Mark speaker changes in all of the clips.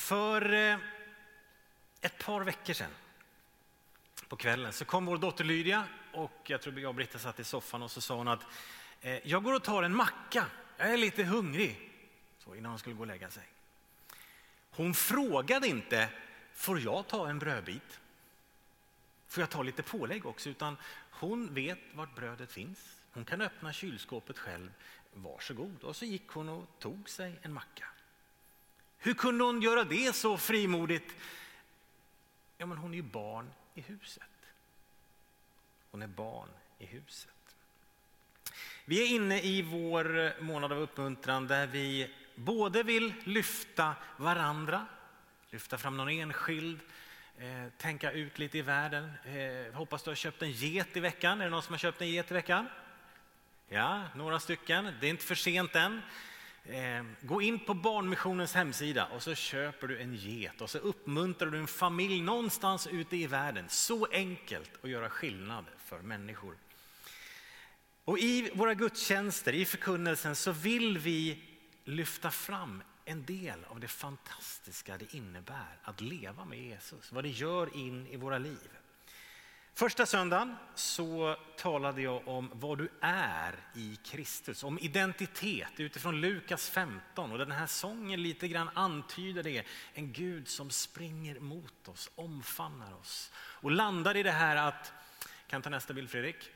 Speaker 1: För ett par veckor sedan på kvällen så kom vår dotter Lydia och jag tror jag och Britta satt i soffan och så sa hon att jag går och tar en macka, jag är lite hungrig, så innan hon skulle gå och lägga sig. Hon frågade inte, får jag ta en brödbit? Får jag ta lite pålägg också? Utan hon vet vart brödet finns. Hon kan öppna kylskåpet själv. Varsågod. Och så gick hon och tog sig en macka. Hur kunde hon göra det så frimodigt? Ja, men hon är ju barn i huset. Hon är barn i huset. Vi är inne i vår månad av uppmuntran där vi både vill lyfta varandra, lyfta fram någon enskild, tänka ut lite i världen. Hoppas du har köpt en get i veckan. Är det någon som har köpt en get i veckan? Ja, några stycken. Det är inte för sent än. Gå in på Barnmissionens hemsida och så köper du en get och så uppmuntrar du en familj någonstans ute i världen. Så enkelt att göra skillnad för människor. Och i våra gudstjänster, i förkunnelsen, så vill vi lyfta fram en del av det fantastiska det innebär att leva med Jesus. Vad det gör in i våra liv. Första söndagen så talade jag om vad du är i Kristus. Om identitet utifrån Lukas 15. Och den här sången lite grann antyder det. En Gud som springer mot oss, omfamnar oss. Och landar i det här att, kan ta nästa bild Fredrik?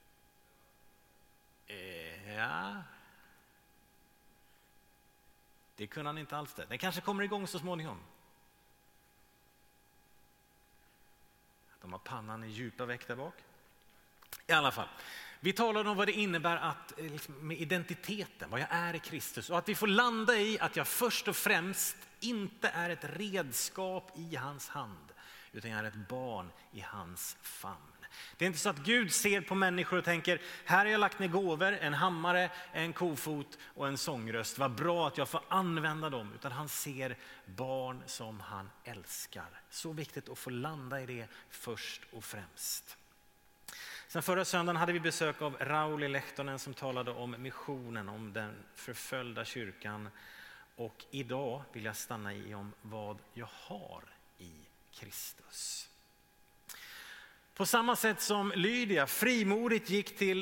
Speaker 1: Ja. Det kunde han inte alls det. Den kanske kommer igång så småningom. De har pannan i djupa veck där bak. I alla fall. Vi talade om vad det innebär att, med identiteten, vad jag är i Kristus. Och att vi får landa i att jag först och främst inte är ett redskap i hans hand. Utan jag är ett barn i hans famn. Det är inte så att Gud ser på människor och tänker, här har jag lagt ner gåvor, en hammare, en kofot och en sångröst. Vad bra att jag får använda dem. Utan han ser barn som han älskar. Så viktigt att få landa i det först och främst. Sen förra söndagen hade vi besök av Rauli Lehtonen som talade om missionen, om den förföljda kyrkan. Och idag vill jag stanna i om vad jag har i Kristus. På samma sätt som Lydia frimodigt gick till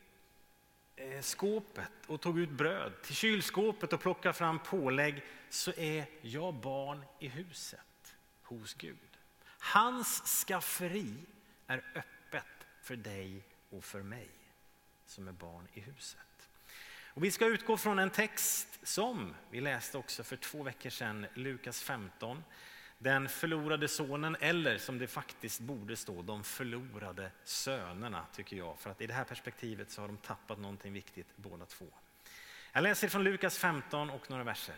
Speaker 1: skåpet och tog ut bröd, till kylskåpet och plockade fram pålägg, så är jag barn i huset hos Gud. Hans skafferi är öppet för dig och för mig som är barn i huset. Och vi ska utgå från en text som vi läste också för 2 veckor sedan, Lukas 15. Den förlorade sonen, eller som det faktiskt borde stå, de förlorade sönerna, tycker jag. För att i det här perspektivet så har de tappat någonting viktigt båda två. Jag läser från Lukas 15 och några verser.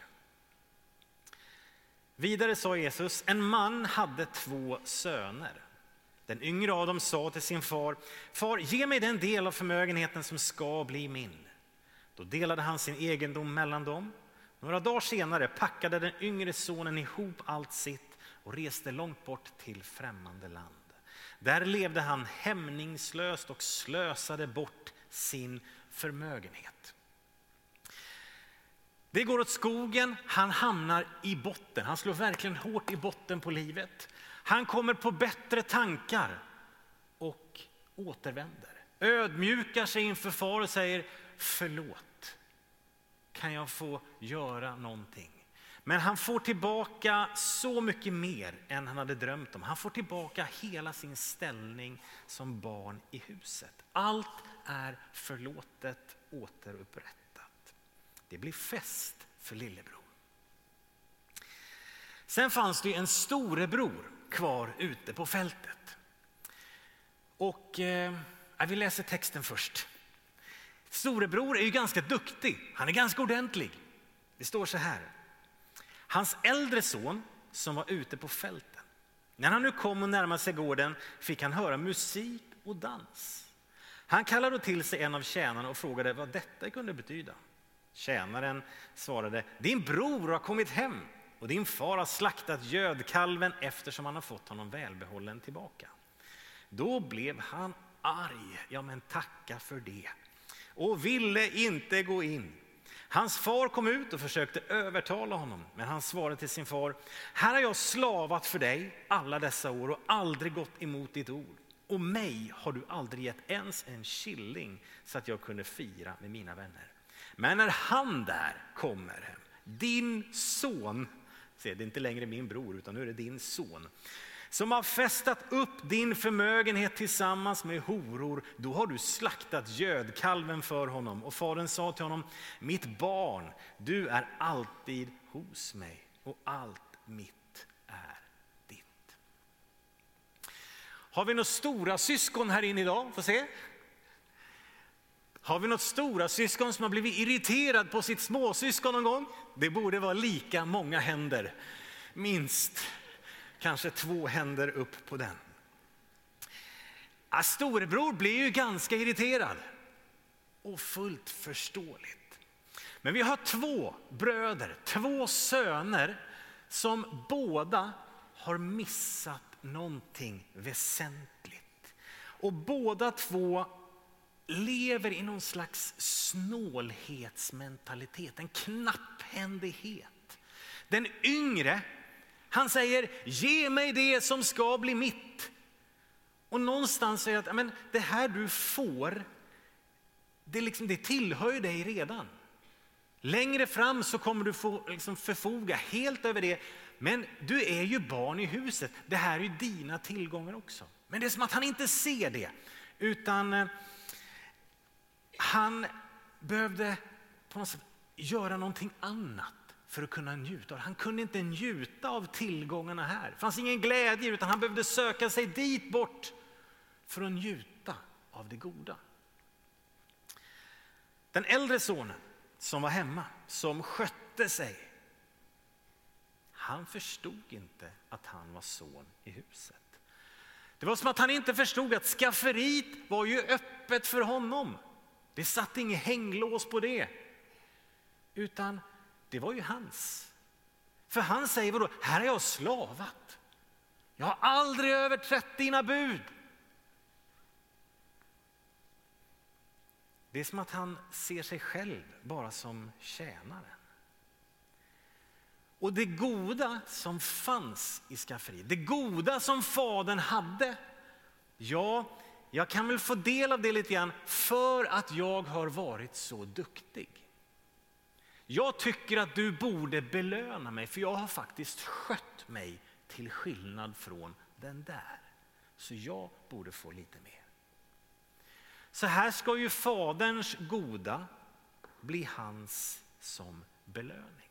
Speaker 1: Vidare sa Jesus, en man hade 2 söner. Den yngre av dem sa till sin far, far, ge mig den del av förmögenheten som ska bli min. Då delade han sin egendom mellan dem. Några dagar senare packade den yngre sonen ihop allt sitt och reste långt bort till främmande land. Där levde han hämningslöst och slösade bort sin förmögenhet. Det går åt skogen, han hamnar i botten. Han slår verkligen hårt i botten på livet. Han kommer på bättre tankar och återvänder. Ödmjukar sig inför far och säger, förlåt. Kan jag få göra någonting? Men han får tillbaka så mycket mer än han hade drömt om. Han får tillbaka hela sin ställning som barn i huset. Allt är förlåtet, återupprättat. Det blir fest för lillebror. Sen fanns det en storebror kvar ute på fältet. Och vi läser texten först. Storebror är ju ganska duktig. Han är ganska ordentlig. Det står så här. Hans äldre son som var ute på fälten. När han nu kom och närmade sig gården fick han höra musik och dans. Han kallade då till sig en av tjänarna och frågade vad detta kunde betyda. Tjänaren svarade, din bror har kommit hem och din far har slaktat gödkalven eftersom han har fått honom välbehållen tillbaka. Då blev han arg, ja men tacka för det, och ville inte gå in. Hans far kom ut och försökte övertala honom, men han svarade till sin far: här har jag slavat för dig alla dessa år och aldrig gått emot ditt ord. Och mig har du aldrig gett ens en killing så att jag kunde fira med mina vänner. Men när han där kommer hem, din son, se, det är inte längre min bror utan nu är det din son, som har festat upp din förmögenhet tillsammans med horor, då har du slaktat gödkalven för honom. Och fadern sa till honom: mitt barn, du är alltid hos mig och allt mitt är ditt. Har vi några stora syskon här inne idag? Får se. Har vi något stora syskon som har blivit irriterad på sitt småsyskon någon gång? Det borde vara lika många händer, minst. Kanske 2 händer upp på den. Storebror blir ju ganska irriterad. Och fullt förståeligt. Men vi har 2 bröder, 2 söner som båda har missat någonting väsentligt. Och båda 2 lever i någon slags snålhetsmentalitet, en knapphändighet. Den yngre, han säger: ge mig det som ska bli mitt. Och någonstans säger att men det här du får, det tillhör dig redan. Längre fram så kommer du få förfoga helt över det. Men du är ju barn i huset. Det här är ju dina tillgångar också. Men det är som att han inte ser det. Utan han behövde på något sätt göra någonting annat för att kunna njuta. Han kunde inte njuta av tillgångarna här. Det fanns ingen glädje, utan han behövde söka sig dit bort för att njuta av det goda. Den äldre sonen som var hemma, som skötte sig, han förstod inte att han var son i huset. Det var som att han inte förstod att skafferiet var ju öppet för honom. Det satt inget hänglås på det, utan det var ju hans. För han säger: vadå? Här har jag slavat. Jag har aldrig överträtt dina bud. Det är som att han ser sig själv bara som tjänaren. Och det goda som fanns i skafferiet, det goda som fadern hade, ja, jag kan väl få del av det lite grann för att jag har varit så duktig. Jag tycker att du borde belöna mig, för jag har faktiskt skött mig till skillnad från den där. Så jag borde få lite mer. Så här ska ju faderns goda bli hans som belöning.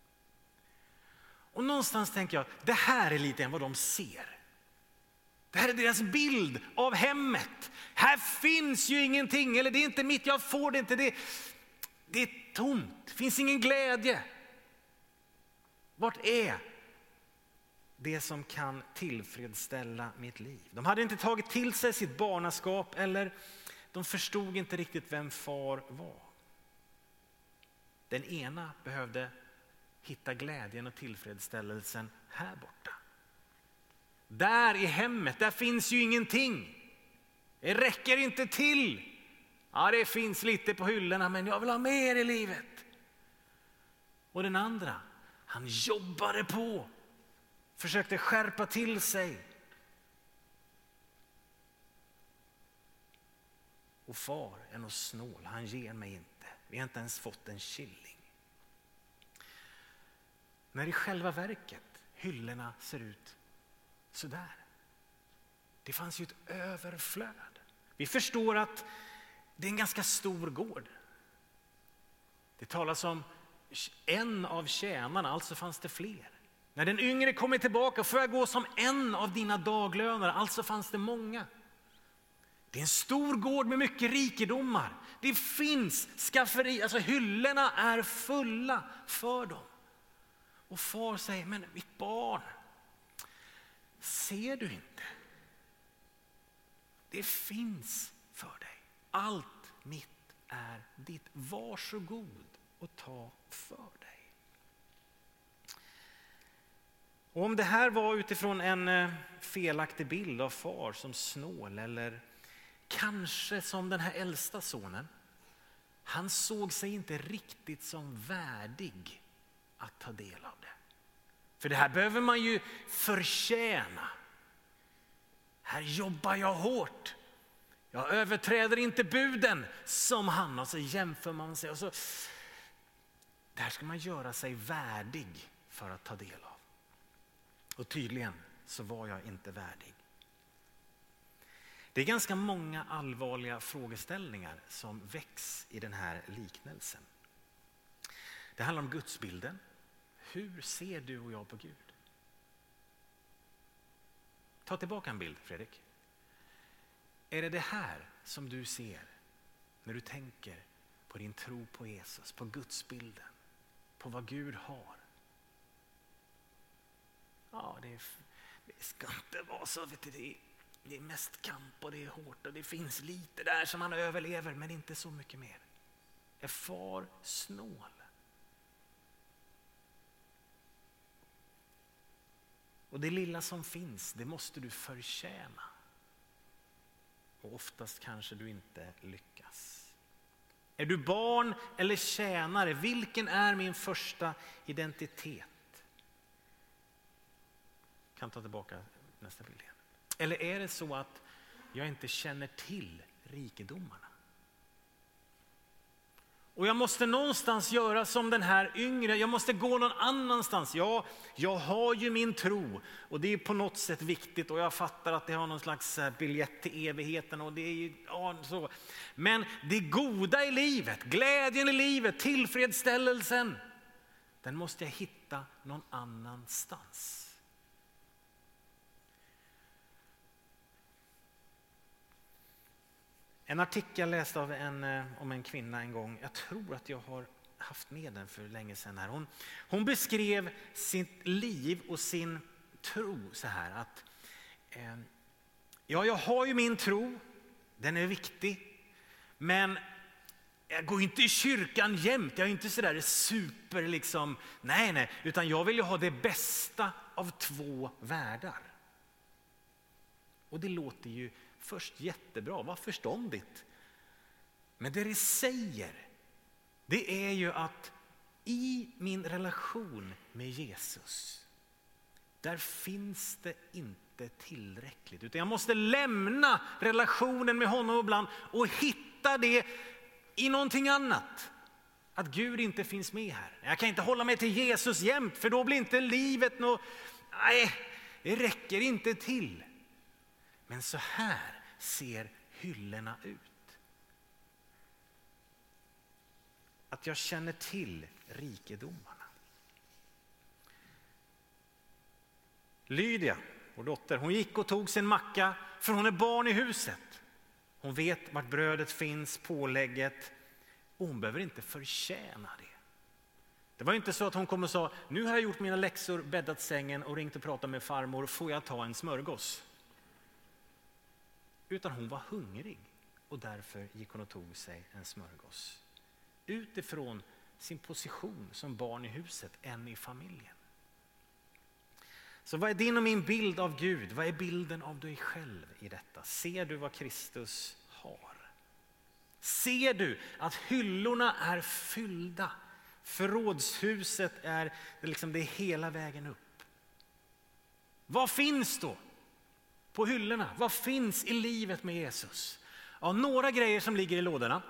Speaker 1: Och någonstans tänker jag, det här är lite än vad de ser. Det här är deras bild av hemmet. Här finns ju ingenting, eller det är inte mitt, jag får det inte. Det är tomt, det finns ingen glädje. Vart är det som kan tillfredsställa mitt liv? De hade inte tagit till sig sitt barnaskap, eller de förstod inte riktigt vem far var. Den ena behövde hitta glädjen och tillfredsställelsen här borta. Där i hemmet, där finns ju ingenting. Det räcker inte till. Ja, det finns lite på hyllorna, men jag vill ha mer i livet. Och den andra, han jobbade på. Försökte skärpa till sig. Och far är nog snål, han ger mig inte. Vi har inte ens fått en killing. När i själva verket hyllorna ser ut så där. Det fanns ju ett överflöd. Vi förstår att det är en ganska stor gård. Det talas om en av tjänarna, alltså fanns det fler. När den yngre kommer tillbaka, får jag gå som en av dina daglönare, alltså fanns det många. Det är en stor gård med mycket rikedomar. Det finns skafferi, alltså hyllorna är fulla för dem. Och far säger: men mitt barn, ser du inte? Det finns för dig. Allt mitt är ditt. Varsågod och ta för dig. Och om det här var utifrån en felaktig bild av far som snål, eller kanske som den här äldsta sonen. han såg sig inte riktigt som värdig att ta del av det. För det här behöver man ju förtjäna. Här jobbar jag hårt. Jag överträder inte buden som han. Och så jämför man sig. Och så, det här ska man göra sig värdig för att ta del av. Och tydligen så var jag inte värdig. Det är ganska många allvarliga frågeställningar som väcks i den här liknelsen. Det handlar om gudsbilden. Hur ser du och jag på Gud? Ta tillbaka en bild, Fredrik. Är det här som du ser när du tänker på din tro på Jesus, på gudsbilden, på vad Gud har? Ja, det ska inte vara så. Vet du, det är mest kamp och det är hårt och det finns lite där som man överlever, men inte så mycket mer. Är far snål? Och det lilla som finns, det måste du förtjäna. Och oftast kanske du inte lyckas. Är du barn eller tjänare? Vilken är min första identitet? Kan ta tillbaka nästa bild igen. Eller är det så att jag inte känner till rikedomarna? Och jag måste någonstans göra som den här yngre. Jag måste gå någon annanstans. Ja, jag har ju min tro. Och det är på något sätt viktigt. Och jag fattar att det har någon slags biljett till evigheten. Och det är ju, ja, så. Men det goda i livet, glädjen i livet, tillfredsställelsen. Den måste jag hitta någon annanstans. En artikel jag läste av om en kvinna en gång. Jag tror att jag har haft med den för länge sedan här. Hon beskrev sitt liv och sin tro så här att ja, jag har ju min tro, den är viktig, men jag går inte i kyrkan jämt. Jag är inte så där super liksom, nej, utan jag vill ju ha det bästa av två världar. Och det låter ju först jättebra, vad förståndigt. Men det säger, det är ju att i min relation med Jesus, där finns det inte tillräckligt. Utan jag måste lämna relationen med honom ibland och hitta det i någonting annat. Att Gud inte finns med här. Jag kan inte hålla mig till Jesus jämt, för då blir inte livet något, nej, det räcker inte till. Men så här ser hyllorna ut. Att jag känner till rikedomarna. Lydia, vår dotter, hon gick och tog sin macka, för hon är barn i huset. Hon vet vart brödet finns, pålägget, och hon behöver inte förtjäna det. Det var inte så att hon kom och sa, nu har jag gjort mina läxor, bäddat sängen och ringt och pratat med farmor, får jag ta en smörgås? Utan hon var hungrig och därför gick hon och tog sig en smörgås. Utifrån sin position som barn i huset, en i familjen. Så vad är din och min bild av Gud? Vad är bilden av dig själv i detta? Ser du vad Kristus har? Ser du att hyllorna är fyllda? Förrådshuset är liksom det hela vägen upp. Vad finns då på hyllorna? Vad finns i livet med Jesus? Ja, några grejer som ligger i lådorna.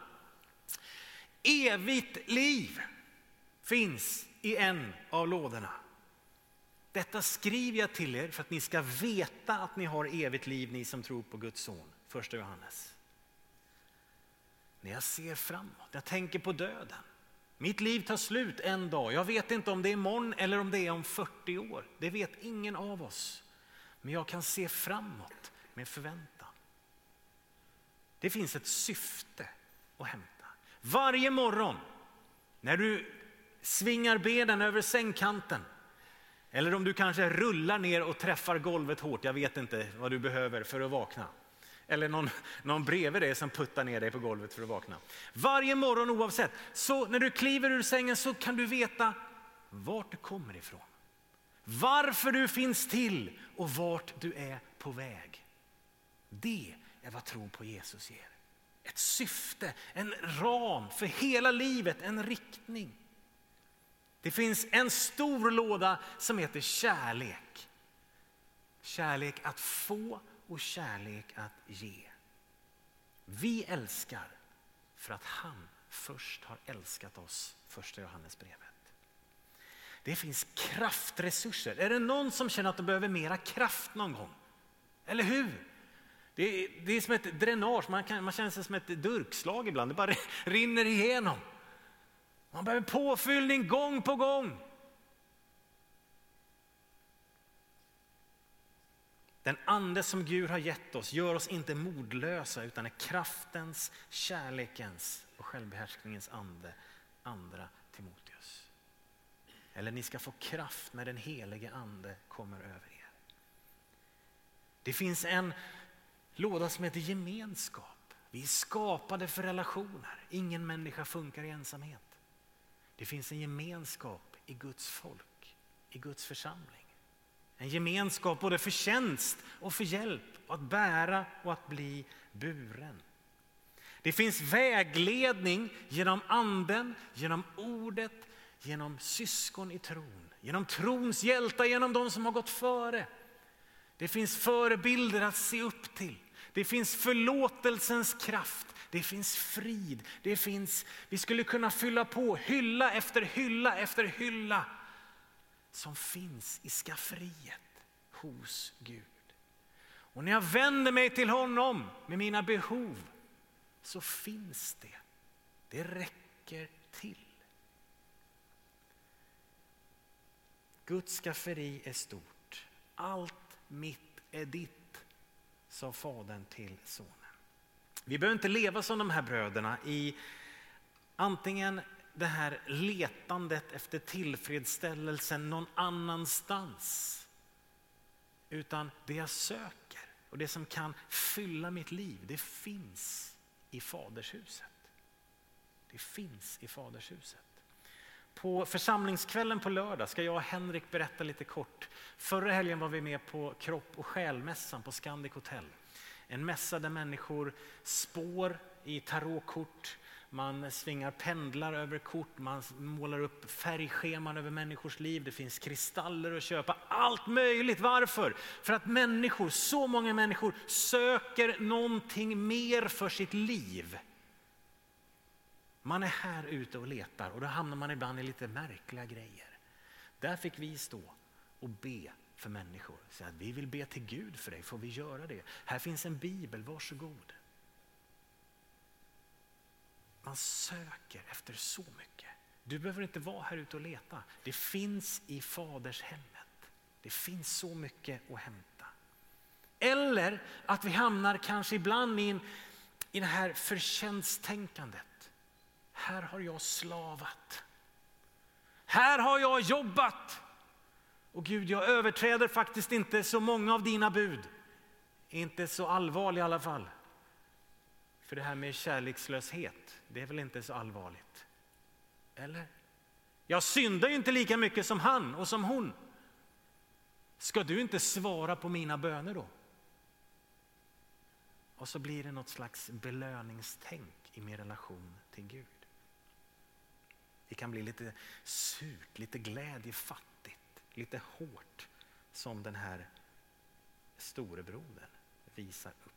Speaker 1: Evigt liv finns i en av lådorna. Detta skriver jag till er för att ni ska veta att ni har evigt liv, ni som tror på Guds son. 1 Johannes. När jag ser framåt, jag tänker på döden. Mitt liv tar slut en dag. Jag vet inte om det är imorgon eller om det är om 40 år. Det vet ingen av oss. Men jag kan se framåt med förväntan. Det finns ett syfte att hämta. Varje morgon när du svingar benen över sängkanten, eller om du kanske rullar ner och träffar golvet hårt, jag vet inte vad du behöver för att vakna. Eller någon bredvid dig som puttar ner dig på golvet för att vakna. Varje morgon oavsett, så när du kliver ur sängen så kan du veta vart du kommer ifrån. Varför du finns till och vart du är på väg. Det är vad tro på Jesus ger. ett syfte, en ram för hela livet, en riktning. Det finns en stor låda som heter kärlek. Kärlek att få och kärlek att ge. Vi älskar för att han först har älskat oss, första Johannesbrevet. Det finns kraftresurser. Är det någon som känner att de behöver mera kraft någon gång? Eller hur? Det är som ett dränage, man känner sig som ett durkslag ibland. Det bara rinner igenom. Man behöver påfyllning gång på gång. Den ande som Gud har gett oss gör oss inte modlösa utan är kraftens, kärlekens och självbehärskningens ande, andra Timoteus. Eller ni ska få kraft när den helige ande kommer över er. Det finns en låda som heter gemenskap. Vi är skapade för relationer. Ingen människa funkar i ensamhet. Det finns en gemenskap i Guds folk, i Guds församling. En gemenskap både för tjänst och för hjälp, och att bära och att bli buren. Det finns vägledning genom anden, genom ordet, genom syskon i tron. Genom trons hjältar, genom de som har gått före. Det finns förebilder att se upp till. Det finns förlåtelsens kraft. Det finns frid. Vi skulle kunna fylla på hylla efter hylla efter hylla som finns i skafferiet hos Gud. Och när jag vänder mig till honom med mina behov så finns det. Det räcker till. Guds skafferi är stort. Allt mitt är ditt, sa fadern till sonen. Vi behöver inte leva som de här bröderna i antingen det här letandet efter tillfredsställelsen någon annanstans. Utan det jag söker och det som kan fylla mitt liv, det finns i fadershuset. Det finns i fadershuset. På församlingskvällen på lördag ska jag och Henrik berätta lite kort. Förra helgen var vi med på kropp- och själmässan på Scandic Hotel. En mässa där människor spår i tarotkort. Man svingar pendlar över kort, man målar upp färgscheman över människors liv. Det finns kristaller att köpa, allt möjligt. Varför? För att människor, så många människor söker någonting mer för sitt liv. Man är här ute och letar och då hamnar man ibland i lite märkliga grejer. Där fick vi stå och be för människor. Så att vi vill be till Gud för dig, får vi göra det? Här finns en bibel, varsågod. Man söker efter så mycket. Du behöver inte vara här ute och leta. Det finns i faders hemmet. Det finns så mycket att hämta. Eller att vi hamnar kanske ibland i det här förtjänsttänkandet. Här har jag slavat. Här har jag jobbat. Och Gud, jag överträder faktiskt inte så många av dina bud. Inte så allvarlig i alla fall. För det här med kärlekslöshet, det är väl inte så allvarligt. Eller? Jag syndar ju inte lika mycket som han och som hon. Ska du inte svara på mina böner då? Och så blir det något slags belöningstänk i min relation till Gud. Det kan bli lite surt, lite glädjefattigt, lite hårt som den här storebrodern visar upp.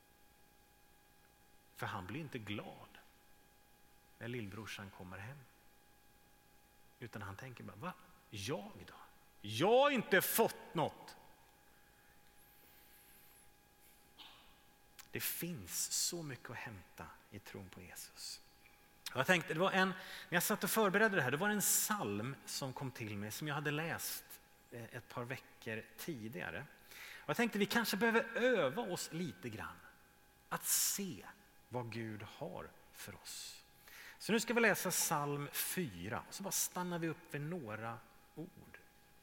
Speaker 1: För han blir inte glad när lillbrorsan kommer hem. Utan han tänker bara, va? Jag då? Jag har inte fått något. Det finns så mycket att hämta i tron på Jesus. Jag tänkte, när jag satt och förberedde det här, det var en psalm som kom till mig som jag hade läst ett par veckor tidigare. Och jag tänkte vi kanske behöver öva oss lite grann att se vad Gud har för oss. Så nu ska vi läsa psalm 4 och så bara stannar vi upp vid några ord.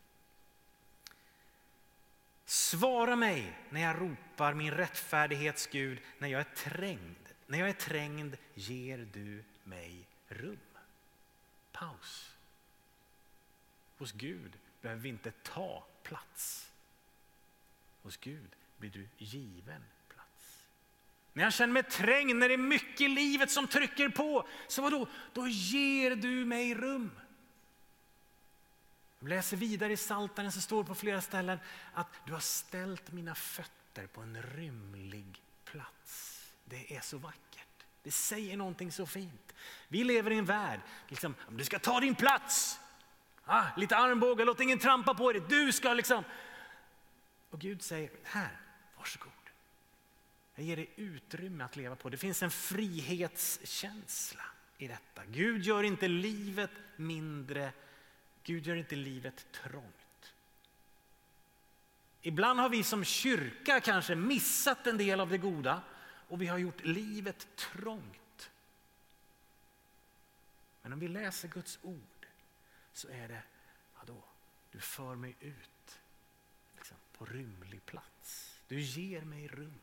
Speaker 1: Svara mig när jag ropar min rättfärdighets Gud, när jag är trängd. När jag är trängd ger du mig rum. Paus. Hos Gud behöver vi inte ta plats. Hos Gud blir du given plats. När jag känner mig trängd, när det är mycket i livet som trycker på, så vadå? Då ger du mig rum. Jag läser vidare i Psaltaren, så står det på flera ställen att du har ställt mina fötter på en rymlig plats. Det är så vackert. Det säger någonting så fint. Vi lever i en värld, liksom, du ska ta din plats. Lite armbågar, låt ingen trampa på dig. Du ska liksom. Och Gud säger, här, varsågod. Jag ger dig utrymme att leva på. Det finns en frihetskänsla i detta. Gud gör inte livet mindre. Gud gör inte livet trångt. Ibland har vi som kyrka kanske missat en del av det goda. Och vi har gjort livet trångt. Men om vi läser Guds ord, så är det, du för mig ut liksom, på rymlig plats. Du ger mig rum.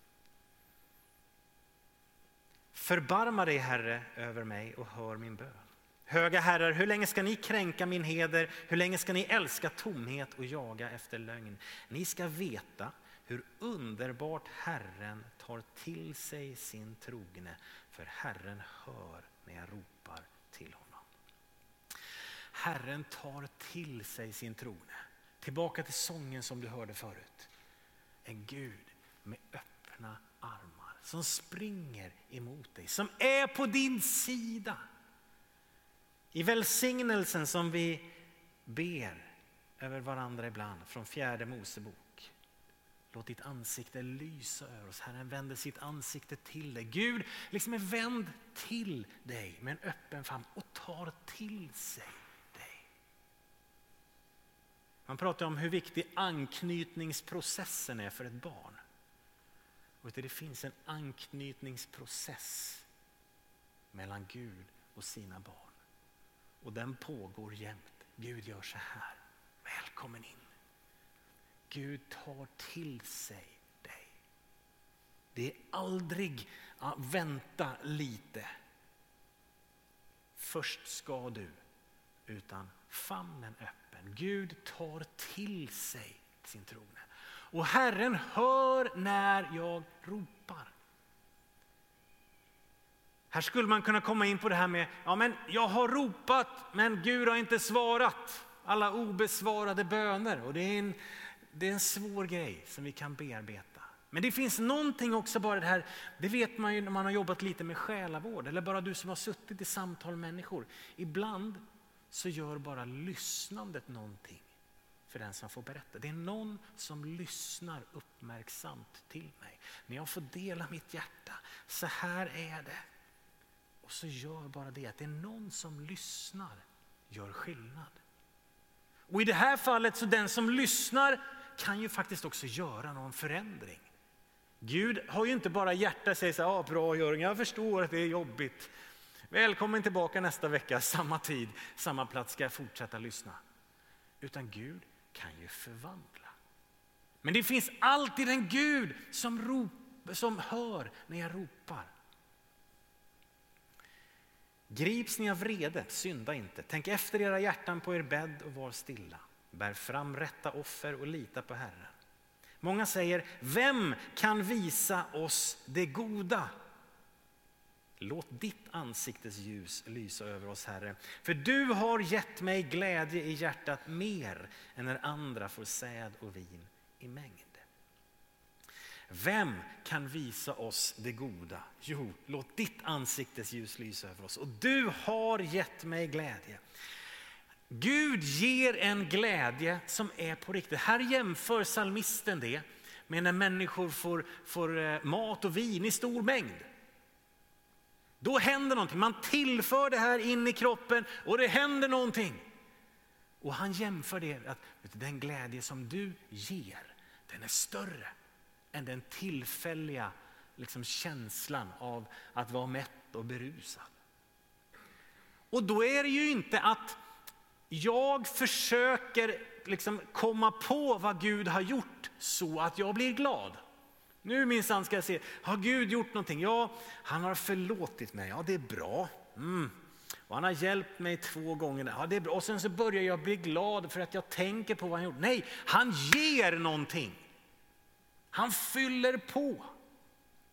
Speaker 1: Förbarma dig, Herre, över mig och hör min bön. Höga herrar, hur länge ska ni kränka min heder? Hur länge ska ni älska tomhet och jaga efter lögn? Ni ska veta hur underbart Herren tar till sig sin trogne, för Herren hör när jag ropar till honom. Herren tar till sig sin trogne. Tillbaka till sången som du hörde förut. En Gud med öppna armar som springer emot dig, som är på din sida. I välsignelsen som vi ber över varandra ibland från 4 Mosebok. Låt ditt ansikte lysa över oss. Herren vänder sitt ansikte till dig. Gud liksom är vänd till dig med en öppen famn och tar till sig dig. Man pratar om hur viktig anknytningsprocessen är för ett barn. Och det finns en anknytningsprocess mellan Gud och sina barn. Och den pågår jämt. Gud gör så här. Välkommen in. Gud tar till sig dig. Det är aldrig vänta lite. Först ska du, utan famnen öppen. Gud tar till sig sin trogne. Och Herren hör när jag ropar. Här skulle man kunna komma in på det här med, men jag har ropat men Gud har inte svarat. Alla obesvarade böner, och det är en svår grej som vi kan bearbeta. Men det finns någonting också bara det här, det vet man ju när man har jobbat lite med själavård, eller bara du som har suttit i samtal med människor. Ibland så gör bara lyssnandet någonting för den som får berätta. Det är någon som lyssnar uppmärksamt till mig. När jag får dela mitt hjärta, så här är det. Och så gör bara det att det är någon som lyssnar, gör skillnad. Och i det här fallet så den som lyssnar kan ju faktiskt också göra någon förändring. Gud har ju inte bara hjärta och säger så här, bra Jörgen, jag förstår att det är jobbigt. Välkommen tillbaka nästa vecka, samma tid, samma plats, ska jag fortsätta lyssna. Utan Gud kan ju förvandla. Men det finns alltid en Gud som hör när jag ropar. Grips ni av vrede, synda inte. Tänk efter era hjärtan på er bädd och var stilla. Bär fram rätta offer och lita på Herren. Många säger, vem kan visa oss det goda? Låt ditt ansiktes ljus lysa över oss, Herre. För du har gett mig glädje i hjärtat mer än när andra får säd och vin i mängd. Vem kan visa oss det goda? Jo, låt ditt ansiktes ljus lysa över oss. Och du har gett mig glädje. Gud ger en glädje som är på riktigt. Här jämför psalmisten det med när människor får mat och vin i stor mängd. Då händer någonting. Man tillför det här in i kroppen och det händer någonting. Och han jämför det att den glädje som du ger, den är större än den tillfälliga känslan av att vara mätt och berusad. Och då är det ju inte att jag försöker komma på vad Gud har gjort så att jag blir glad. Nu minsann ska jag se, har Gud gjort någonting? Ja, han har förlåtit mig. Ja, det är bra. Och han har hjälpt mig 2 gånger. Ja, det är bra. Och sen så börjar jag bli glad för att jag tänker på vad han gjort. Nej, han ger någonting. Han fyller på.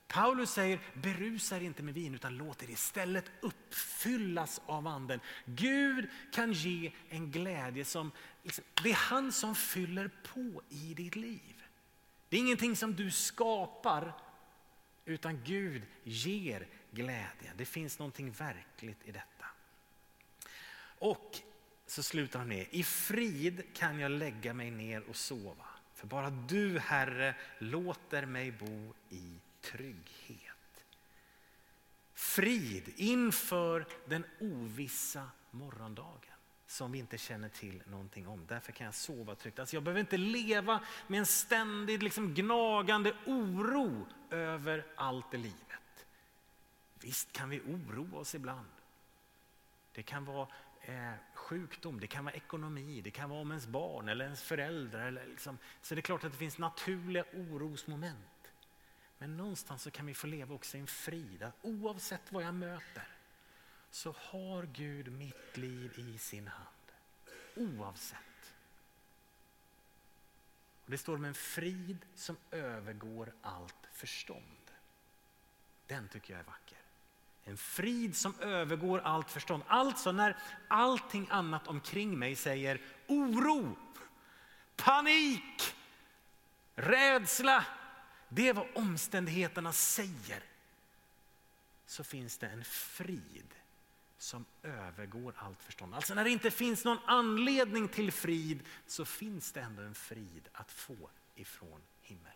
Speaker 1: Paulus säger, berusa er inte med vin utan låt er istället uppfyllas av anden. Gud kan ge en glädje som, det är han som fyller på i ditt liv. Det är ingenting som du skapar, utan Gud ger glädje. Det finns någonting verkligt i detta. Och så slutar han med, i frid kan jag lägga mig ner och sova. För bara du, Herre, låter mig bo i trygghet. Frid inför den ovissa morgondagen som vi inte känner till någonting om. Därför kan jag sova tryggt. Alltså jag behöver inte leva med en ständig gnagande oro över allt i livet. Visst kan vi oroa oss ibland. Det kan vara sjukdom, det kan vara ekonomi, det kan vara om ens barn eller ens föräldrar. Eller så det är klart att det finns naturliga orosmoment. Men någonstans så kan vi få leva också i en frid. Oavsett vad jag möter så har Gud mitt liv i sin hand. Oavsett. Och det står om en frid som övergår allt förstånd. Den tycker jag är vacker. En frid som övergår allt förstånd. Alltså när allting annat omkring mig säger oro, panik, rädsla. Det är vad omständigheterna säger. Så finns det en frid som övergår allt förstånd. Alltså när det inte finns någon anledning till frid så finns det ändå en frid att få ifrån himmelen.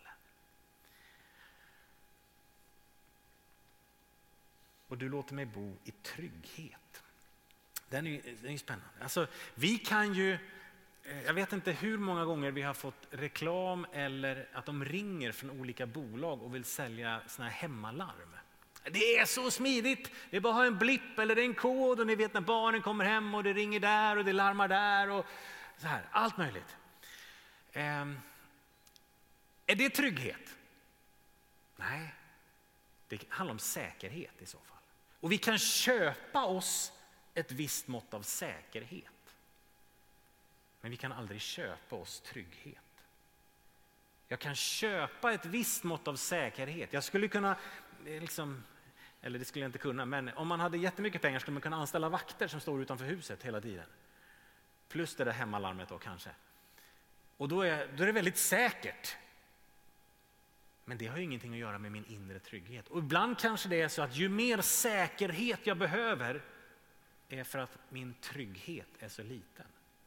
Speaker 1: Och du låter mig bo i trygghet. Den är ju spännande. Alltså, vi kan ju, jag vet inte hur många gånger vi har fått reklam eller att de ringer från olika bolag och vill sälja såna här hemmalarm. Det är så smidigt. Det är bara att ha en blipp eller en kod och ni vet när barnen kommer hem och det ringer där och det larmar där och så här. Allt möjligt. Är det trygghet? Nej. Det handlar om säkerhet i så fall. Och vi kan köpa oss ett visst mått av säkerhet. Men vi kan aldrig köpa oss trygghet. Jag kan köpa ett visst mått av säkerhet. Jag skulle kunna, eller det skulle jag inte kunna, men om man hade jättemycket pengar skulle man kunna anställa vakter som står utanför huset hela tiden. Plus det där hemmalarmet då kanske. Och då är det väldigt säkert. Men det har ju ingenting att göra med min inre trygghet. Och ibland kanske det är så att ju mer säkerhet jag behöver är för att min trygghet är så liten.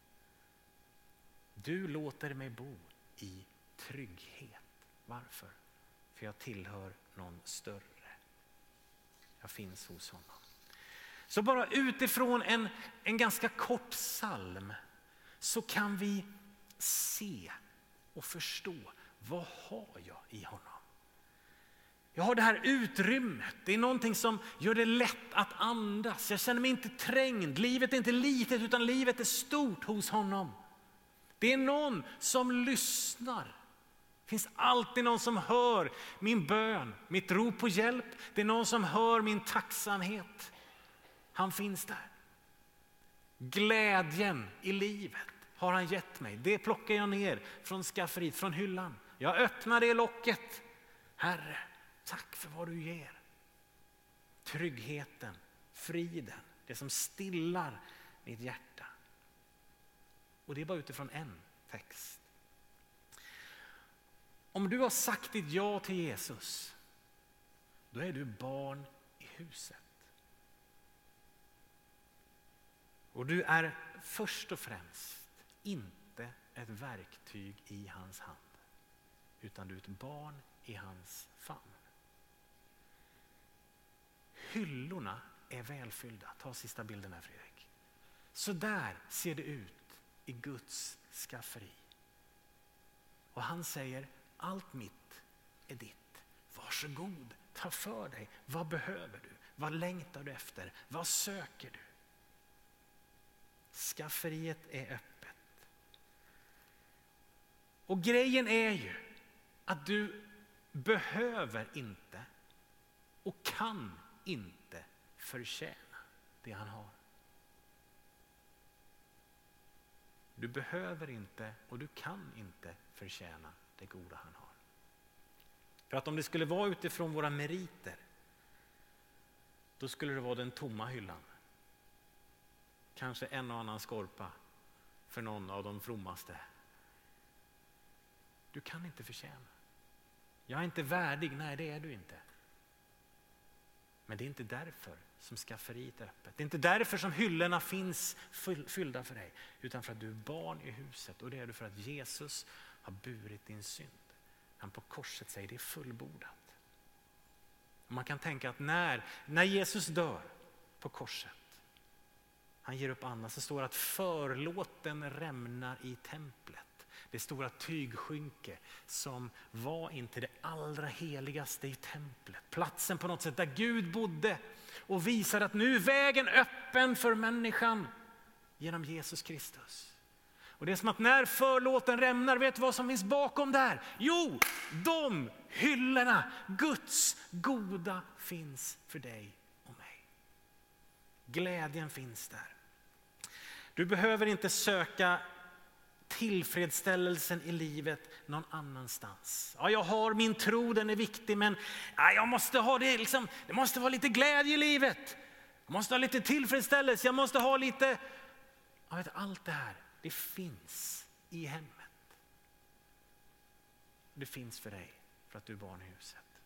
Speaker 1: Du låter mig bo i trygghet. Varför? För jag tillhör någon större. Jag finns hos honom. Så bara utifrån en ganska kort psalm så kan vi se och förstå, vad har jag i honom? Jag har det här utrymmet. Det är någonting som gör det lätt att andas. Jag känner mig inte trängd. Livet är inte litet utan livet är stort hos honom. Det är någon som lyssnar. Det finns alltid någon som hör min bön, mitt rop på hjälp. Det är någon som hör min tacksamhet. Han finns där. Glädjen i livet har han gett mig. Det plockar jag ner från skafferiet, från hyllan. Jag öppnar det locket. Herre, tack för vad du ger. Tryggheten, friden, det som stillar mitt hjärta. Och det är bara utifrån en text. Om du har sagt ditt ja till Jesus, då är du barn i huset. Och du är först och främst inte ett verktyg i hans hand, utan du är ett barn i hans famn. Hyllorna är välfyllda. Ta sista bilden här, Fredrik. Så där ser det ut i Guds skafferi. Och han säger, allt mitt är ditt. Varsågod, ta för dig. Vad behöver du? Vad längtar du efter? Vad söker du? Skafferiet är öppet. Och grejen är ju att du behöver inte och kan inte förtjäna det han har. Du behöver inte och du kan inte förtjäna det goda han har. För att om det skulle vara utifrån våra meriter, då skulle det vara den tomma hyllan. Kanske en och annan skorpa för någon av de frommaste. Du kan inte förtjäna. Jag är inte värdig. Nej, det är du inte. Men det är inte därför som skafferiet är öppet. Det är inte därför som hyllorna finns fyllda för dig. Utan för att du är barn i huset. Och det är du för att Jesus har burit din synd. Han på korset säger det är fullbordat. Och man kan tänka att när Jesus dör på korset, han ger upp andan, så står det att förlåten rämnar i templet. Det stora tygskynke som var inte det allra heligaste i templet. Platsen på något sätt där Gud bodde och visar att nu är vägen öppen för människan genom Jesus Kristus. Och det är som att när förlåten rämnar, vet du vad som finns bakom där? Jo, de hyllorna, Guds goda finns för dig och mig. Glädjen finns där. Du behöver inte söka tillfredsställelsen i livet någon annanstans. Ja, jag har min tro, den är viktig, men jag måste ha det liksom, det måste vara lite glädje i livet. Jag måste ha lite tillfredsställelse, jag måste ha lite, allt det här, det finns i hemmet. Det finns för dig för att du är barn i huset.